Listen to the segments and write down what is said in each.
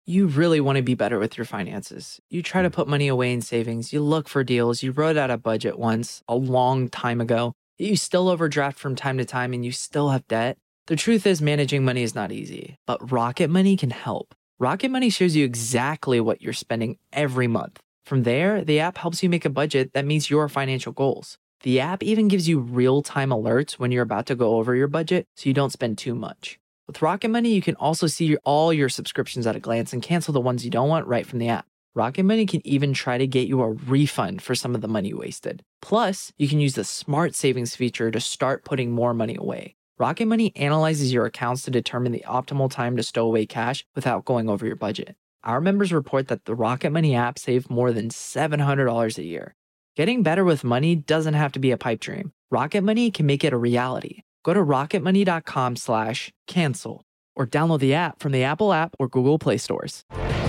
You really want to be better with your finances. You try to put money away in savings, you look for deals, you wrote out a budget once a long time ago, you still overdraft from time to time and you still have debt. The truth is managing money is not easy, but Rocket Money can help. Rocket Money shows you exactly what you're spending every month. From there, the app helps you make a budget that meets your financial goals. The app even gives you real-time alerts when you're about to go over your budget so you don't spend too much. With Rocket Money, you can also see all your subscriptions at a glance and cancel the ones you don't want right from the app. Rocket Money can even try to get you a refund for some of the money you wasted. Plus, you can use the Smart Savings feature to start putting more money away. Rocket Money analyzes your accounts to determine the optimal time to stow away cash without going over your budget. Our members report that the Rocket Money app saved more than $700 a year. Getting better with money doesn't have to be a pipe dream. Rocket Money can make it a reality. Go to rocketmoney.com/cancel or download the app from the Apple app or Google Play stores.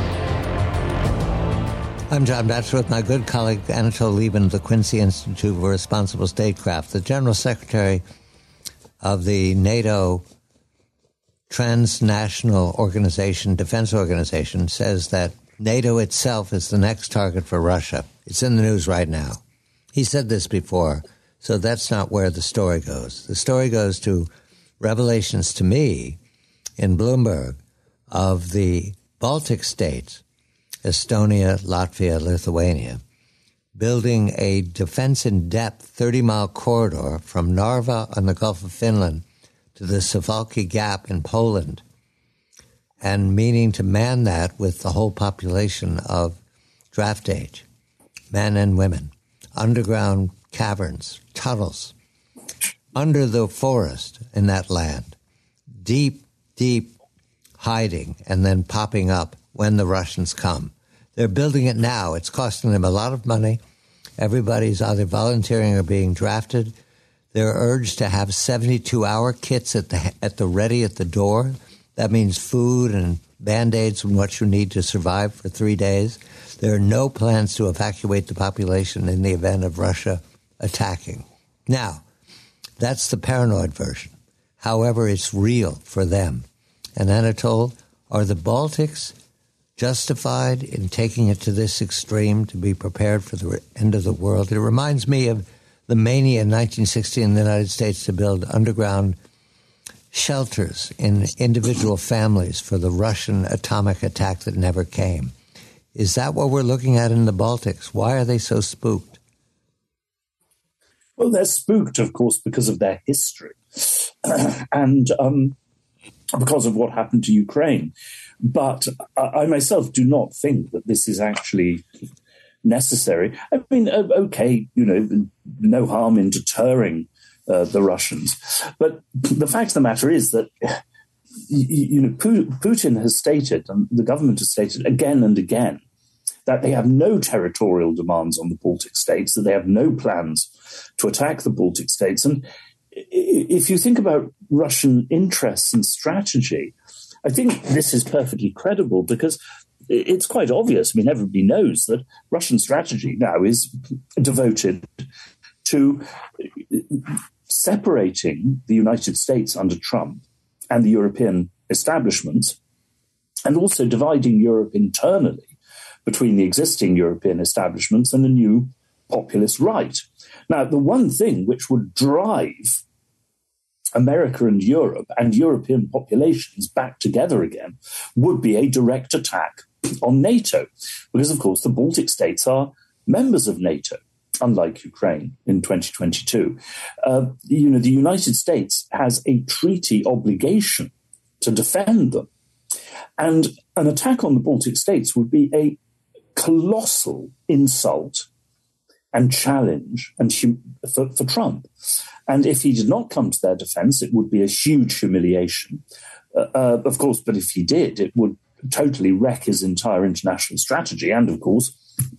I'm John Batchelor with my good colleague Anatole Lieberman of the Quincy Institute for Responsible Statecraft. The General Secretary of the NATO Transnational Organization, Defense Organization, says that NATO itself is the next target for Russia. It's in the news right now. He said this before. So that's not where the story goes. The story goes to revelations to me in Bloomberg of the Baltic states, Estonia, Latvia, Lithuania, building a defense-in-depth 30-mile corridor from Narva on the Gulf of Finland to the Suwałki Gap in Poland, and meaning to man that with the whole population of draft age, men and women, underground caverns, tunnels, under the forest in that land, deep, deep hiding and then popping up when the Russians come. They're building it now. It's costing them a lot of money. Everybody's either volunteering or being drafted. They're urged to have 72-hour kits at the ready at the door. That means food and Band-Aids and what you need to survive for 3 days. There are no plans to evacuate the population in the event of Russia attacking. Now, that's the paranoid version. However, it's real for them. And Anatole, are the Baltics justified in taking it to this extreme to be prepared for the end of the world? It reminds me of the mania in 1960 in the United States to build underground shelters in individual families for the Russian atomic attack that never came. Is that what we're looking at in the Baltics? Why are they so spooked? Well, they're spooked, of course, because of their history and because of what happened to Ukraine. But I myself do not think that this is actually necessary. I mean, okay, no harm in deterring the Russians. But the fact of the matter is that, Putin has stated, and the government has stated again and again, that they have no territorial demands on the Baltic states, that they have no plans to attack the Baltic states. And if you think about Russian interests and strategy, I think this is perfectly credible because it's quite obvious. I mean, everybody knows that Russian strategy now is devoted to separating the United States under Trump and the European establishments, and also dividing Europe internally between the existing European establishments and the new populist right. Now, the one thing which would drive America and Europe and European populations back together again would be a direct attack on NATO, because, of course, the Baltic states are members of NATO, unlike Ukraine in 2022. The United States has a treaty obligation to defend them. And an attack on the Baltic states would be a colossal insult and challenge for Trump. And if he did not come to their defense, it would be a huge humiliation. Of course, but if he did, it would totally wreck his entire international strategy and, of course,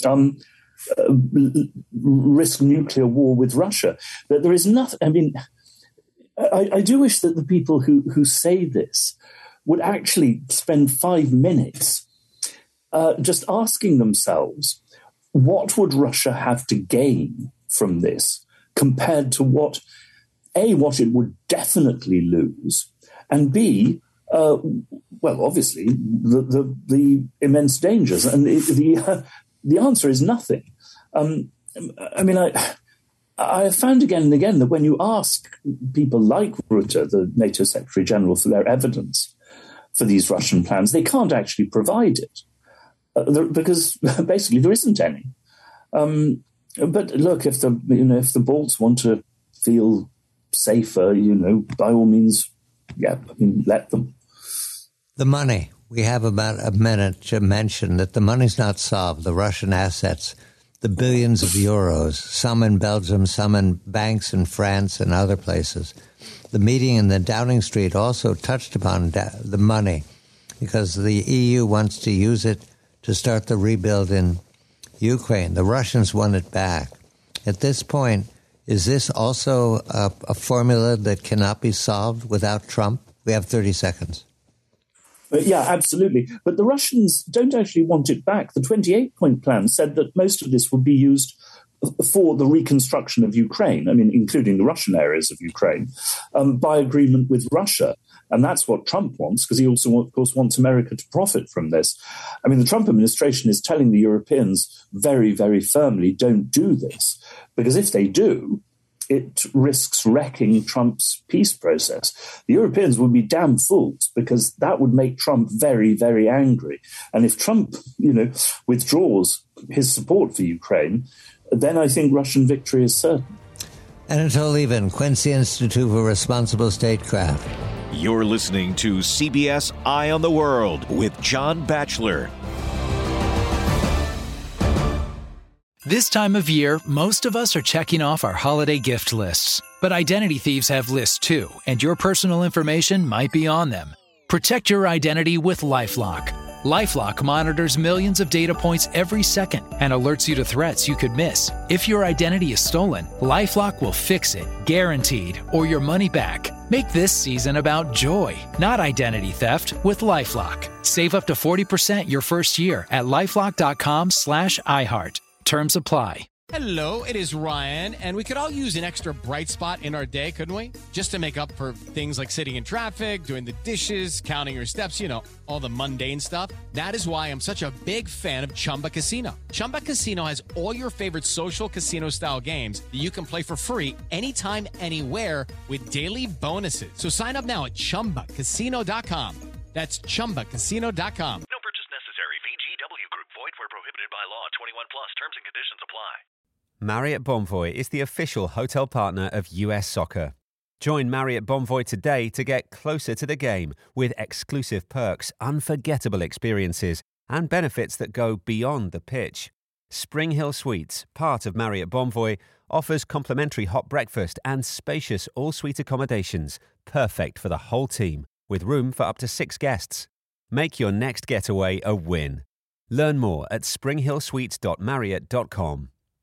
risk nuclear war with Russia. But there is nothing, I mean, I do wish that the people who say this would actually spend 5 minutes just asking themselves, what would Russia have to gain from this compared to what it would definitely lose, and B, Well, obviously, the immense dangers. And the answer is nothing. I have found again and again that when you ask people like Rutte, the NATO Secretary General, for their evidence for these Russian plans, they can't actually provide it because basically there isn't any. But look, if the Balts want to feel safer, by all means, let them. The money. We have about a minute to mention that the money's not solved. The Russian assets, the billions of euros, some in Belgium, some in banks in France and other places. The meeting in the Downing Street also touched upon the money because the EU wants to use it to start the rebuild in Ukraine. The Russians want it back. At this point, is this also a formula that cannot be solved without Trump? We have 30 seconds. Yeah, absolutely. But the Russians don't actually want it back. The 28-point plan said that most of this would be used for the reconstruction of Ukraine, including the Russian areas of Ukraine, by agreement with Russia. And that's what Trump wants, because he also, of course, wants America to profit from this. The Trump administration is telling the Europeans very, very firmly, don't do this, because if they do, it risks wrecking Trump's peace process. The Europeans would be damn fools because that would make Trump very, very angry. And if Trump, withdraws his support for Ukraine, then I think Russian victory is certain. Anatol Lieven, Quincy Institute for Responsible Statecraft. You're listening to CBS Eye on the World with John Batchelor. This time of year, most of us are checking off our holiday gift lists. But identity thieves have lists too, and your personal information might be on them. Protect your identity with LifeLock. LifeLock monitors millions of data points every second and alerts you to threats you could miss. If your identity is stolen, LifeLock will fix it, guaranteed, or your money back. Make this season about joy, not identity theft, with LifeLock. Save up to 40% your first year at LifeLock.com/iHeart. Terms apply. Hello, it is Ryan, and we could all use an extra bright spot in our day, couldn't we? Just to make up for things like sitting in traffic, doing the dishes, counting your steps, all the mundane stuff. That is why I'm such a big fan of Chumba Casino. Chumba Casino has all your favorite social casino-style games that you can play for free anytime, anywhere with daily bonuses. So sign up now at ChumbaCasino.com. That's ChumbaCasino.com. No purchase necessary. VGW Group. Void where prohibited by law. 21 plus. Terms and conditions apply. Marriott Bonvoy is the official hotel partner of US Soccer. Join Marriott Bonvoy today to get closer to the game with exclusive perks, unforgettable experiences, and benefits that go beyond the pitch. Spring Hill Suites, part of Marriott Bonvoy, offers complimentary hot breakfast and spacious all-suite accommodations, perfect for the whole team, with room for up to 6 guests. Make your next getaway a win. Learn more at springhillsuites.marriott.com.